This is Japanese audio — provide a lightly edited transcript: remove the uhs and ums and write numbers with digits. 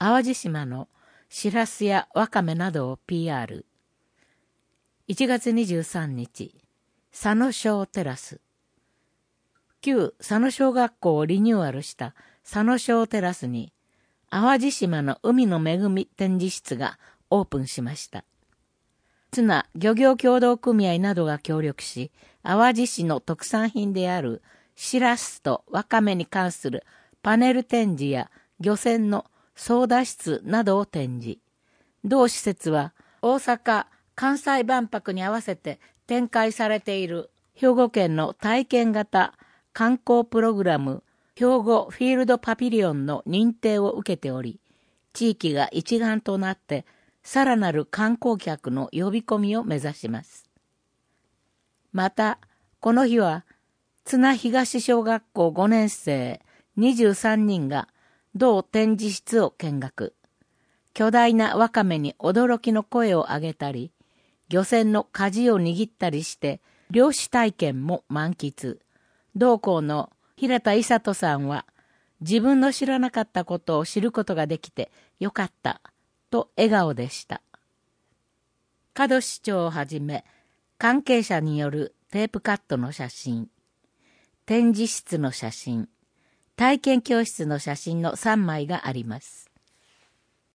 淡路島のしらすやわかめなどを PR。1月23日、佐野小テラス。旧佐野小学校をリニューアルした佐野小テラスに、淡路島の海の恵み展示室がオープンしました。ツナ漁業協同組合などが協力し、淡路市の特産品であるしらすとわかめに関するパネル展示や漁船の操舵室などを展示。同施設は大阪・関西万博に合わせて展開されている兵庫県の体験型観光プログラム兵庫フィールドパビリオンの認定を受けており、地域が一丸となってさらなる観光客の呼び込みを目指します。また、この日は津奈東小学校5年生23人が同展示室を見学。巨大なワカメに驚きの声を上げたり、漁船の舵を握ったりして漁師体験も満喫。同校の平田伊里さんは、自分の知らなかったことを知ることができてよかったと笑顔でした。門市長をはじめ関係者によるテープカットの写真、展示室の写真、体験教室の写真の3枚があります。